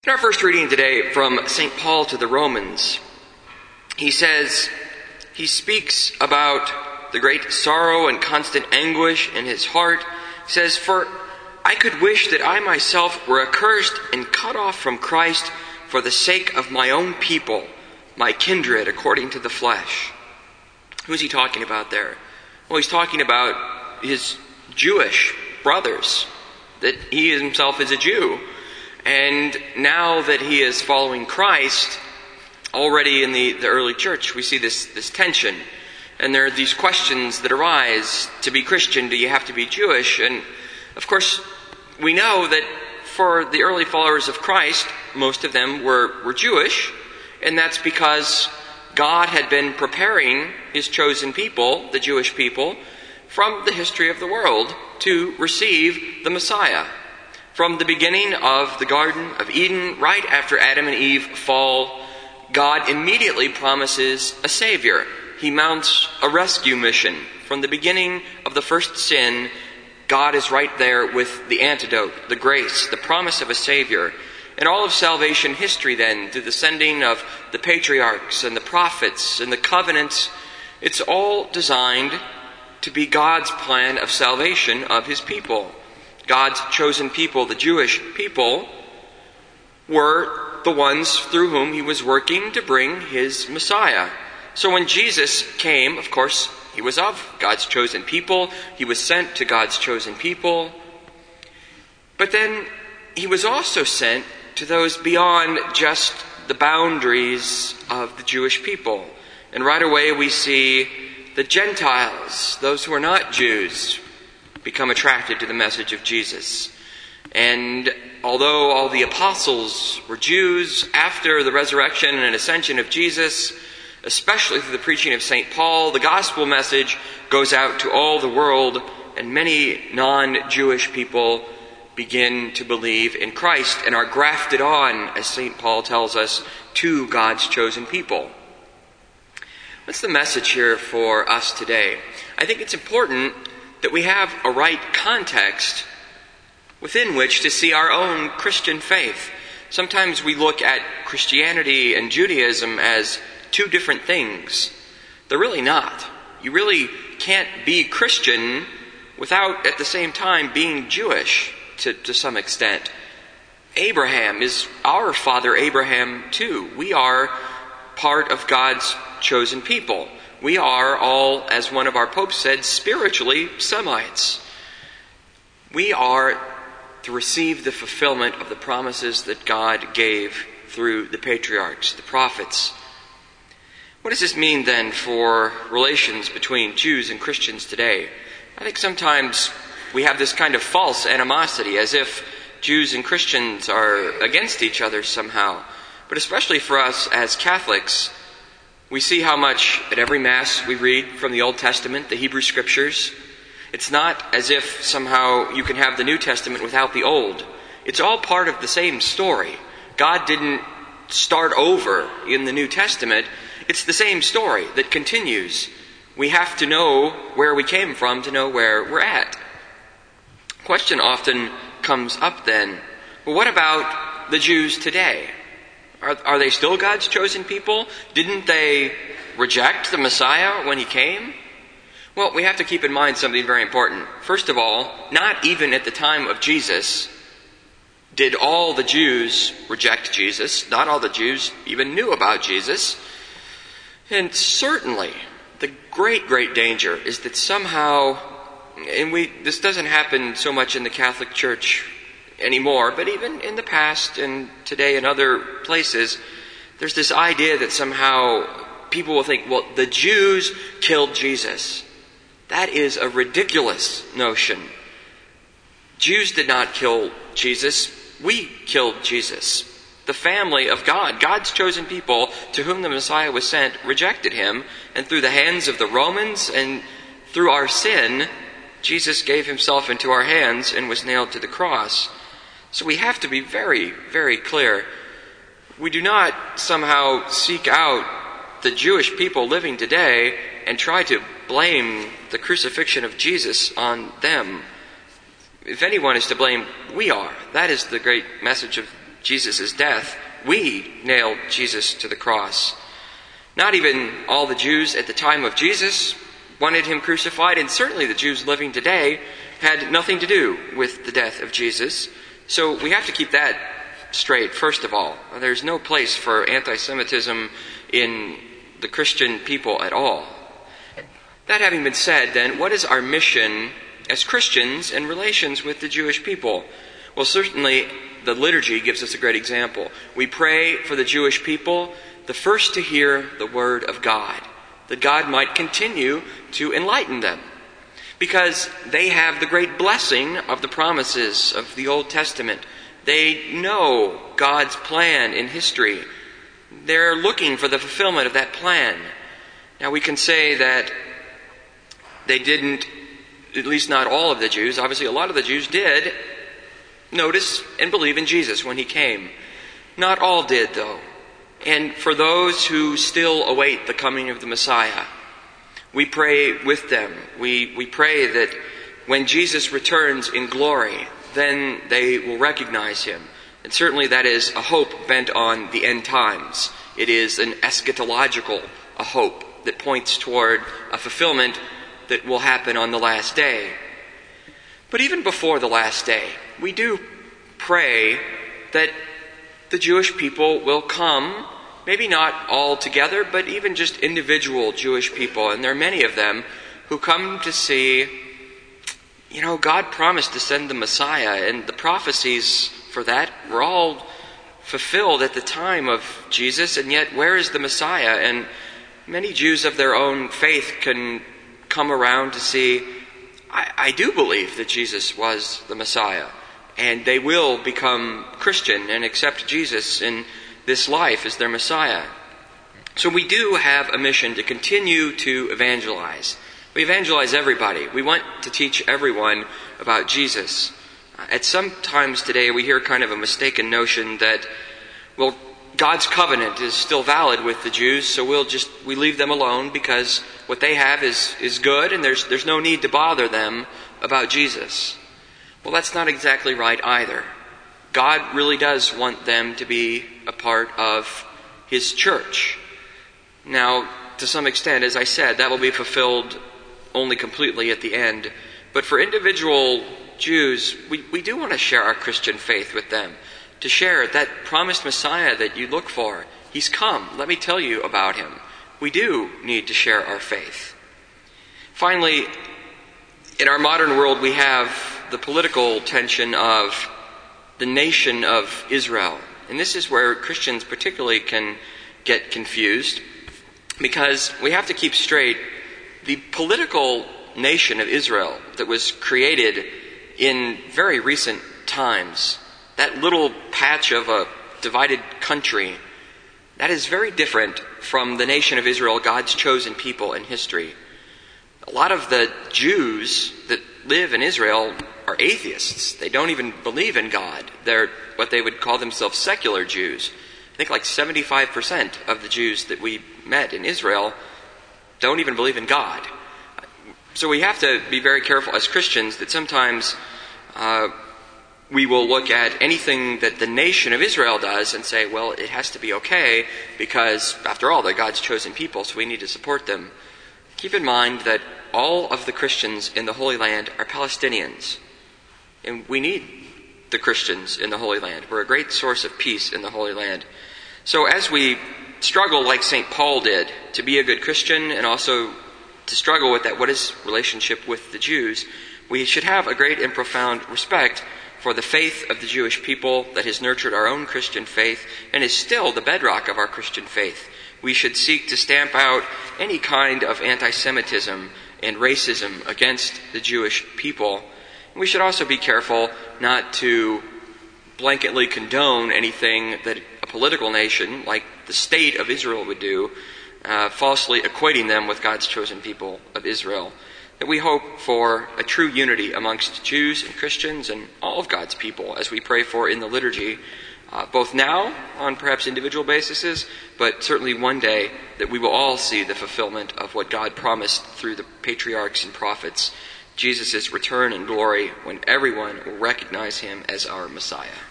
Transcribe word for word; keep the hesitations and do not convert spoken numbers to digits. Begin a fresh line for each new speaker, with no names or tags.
In our first reading today from Saint Paul to the Romans, he says, he speaks about the great sorrow and constant anguish in his heart. He says, "For I could wish that I myself were accursed and cut off from Christ for the sake of my own people, my kindred according to the flesh." Who's he talking about there? Well, he's talking about his Jewish brothers, that he himself is a Jew. And now that he is following Christ, already in the, the early church, we see this, this tension. And there are these questions that arise. To be Christian, do you have to be Jewish? And of course, we know that for the early followers of Christ, most of them were, were Jewish. And that's because God had been preparing his chosen people, the Jewish people, from the history of the world to receive the Messiah. From the beginning of the Garden of Eden, right after Adam and Eve fall, God immediately promises a Savior. He mounts a rescue mission. From the beginning of the first sin, God is right there with the antidote, the grace, the promise of a Savior. And all of salvation history then, through the sending of the patriarchs and the prophets and the covenants, it's all designed to be God's plan of salvation of his people. God's chosen people, the Jewish people, were the ones through whom he was working to bring his Messiah. So when Jesus came, of course, he was of God's chosen people. He was sent to God's chosen people. But then he was also sent to those beyond just the boundaries of the Jewish people. And right away we see the Gentiles, those who are not Jews, become attracted to the message of Jesus. And although all the apostles were Jews, after the resurrection and ascension of Jesus, especially through the preaching of Saint Paul, the gospel message goes out to all the world, and many non-Jewish people begin to believe in Christ and are grafted on, as Saint Paul tells us, to God's chosen people. What's the message here for us today? I think it's important that we have a right context within which to see our own Christian faith. Sometimes we look at Christianity and Judaism as two different things. They're really not. You really can't be Christian without at the same time being Jewish to, to some extent. Abraham is our father Abraham too. We are part of God's chosen people. We are all, as one of our popes said, spiritually Semites. We are to receive the fulfillment of the promises that God gave through the patriarchs, the prophets. What does this mean then for relations between Jews and Christians today? I think sometimes we have this kind of false animosity, as if Jews and Christians are against each other somehow. But especially for us as Catholics, we see how much at every Mass we read from the Old Testament, the Hebrew Scriptures. It's not as if somehow you can have the New Testament without the Old. It's all part of the same story. God didn't start over in the New Testament. It's the same story that continues. We have to know where we came from to know where we're at. The question often comes up then, well, what about the Jews today? Are, are they still God's chosen people? Didn't they reject the Messiah when he came? Well, we have to keep in mind something very important. First of all, not even at the time of Jesus did all the Jews reject Jesus. Not all the Jews even knew about Jesus. And certainly, the great, great danger is that somehow, and we this doesn't happen so much in the Catholic Church anymore, but even in the past and today in other places, there's this idea that somehow people will think, well, the Jews killed Jesus. That is a ridiculous notion. Jews did not kill Jesus. We killed Jesus. The family of God, God's chosen people to whom the Messiah was sent, rejected him, and through the hands of the Romans and through our sin, Jesus gave himself into our hands and was nailed to the cross. So we have to be very, very clear. We do not somehow seek out the Jewish people living today and try to blame the crucifixion of Jesus on them. If anyone is to blame, we are. That is the great message of Jesus' death, we nailed Jesus to the cross. Not even all the Jews at the time of Jesus wanted him crucified, and certainly the Jews living today had nothing to do with the death of Jesus. So we have to keep that straight, first of all. There's no place for anti-Semitism in the Christian people at all. That having been said, then, what is our mission as Christians in relations with the Jewish people? Well, certainly the liturgy gives us a great example. We pray for the Jewish people, the first to hear the word of God, that God might continue to enlighten them, because they have the great blessing of the promises of the Old Testament. They know God's plan in history. They're looking for the fulfillment of that plan. Now, we can say that they didn't, at least not all of the Jews, obviously a lot of the Jews did notice and believe in Jesus when he came. Not all did, though. And for those who still await the coming of the Messiah, we pray with them. We, we pray that when Jesus returns in glory, then they will recognize him. And certainly that is a hope bent on the end times. It is an eschatological a hope that points toward a fulfillment that will happen on the last day. But even before the last day, we do pray that the Jewish people will come, maybe not all together, but even just individual Jewish people, and there are many of them who come to see, you know, God promised to send the Messiah, and the prophecies for that were all fulfilled at the time of Jesus, and yet where is the Messiah? And many Jews of their own faith can come around to see, I, I do believe that Jesus was the Messiah, and they will become Christian and accept Jesus in this life as their Messiah. So we do have a mission to continue to evangelize. We evangelize everybody. We want to teach everyone about Jesus. At some times today we hear kind of a mistaken notion that, well, God's covenant is still valid with the Jews, so we'll just, we leave them alone because what they have is, is good and there's, there's no need to bother them about Jesus. Well, that's not exactly right either. God really does want them to be a part of his church. Now, to some extent, as I said, that will be fulfilled only completely at the end. But for individual Jews, we, we do want to share our Christian faith with them. To share that promised Messiah that you look for. He's come. Let me tell you about him. We do need to share our faith. Finally, in our modern world, we have the political tension of the nation of Israel. And this is where Christians particularly can get confused, because we have to keep straight the political nation of Israel that was created in very recent times. That little patch of a divided country, that is very different from the nation of Israel, God's chosen people in history. A lot of the Jews that live in Israel are atheists. They don't even believe in God. They're what they would call themselves secular Jews. I think like seventy-five percent of the Jews that we met in Israel don't even believe in God. So we have to be very careful as Christians that sometimes uh, we will look at anything that the nation of Israel does and say, well, it has to be okay because, after all, they're God's chosen people, so we need to support them. Keep in mind that all of the Christians in the Holy Land are Palestinians. And we need the Christians in the Holy Land. We're a great source of peace in the Holy Land. So as we struggle, like Saint Paul did, to be a good Christian and also to struggle with that, what is relationship with the Jews, we should have a great and profound respect for the faith of the Jewish people that has nurtured our own Christian faith and is still the bedrock of our Christian faith. We should seek to stamp out any kind of anti-Semitism and racism against the Jewish people. We should also be careful not to blanketly condone anything that a political nation like the state of Israel would do, uh, falsely equating them with God's chosen people of Israel. That we hope for a true unity amongst Jews and Christians and all of God's people as we pray for in the liturgy, uh, both now on perhaps individual bases, but certainly one day that we will all see the fulfillment of what God promised through the patriarchs and prophets, Jesus' return in glory when everyone will recognize him as our Messiah.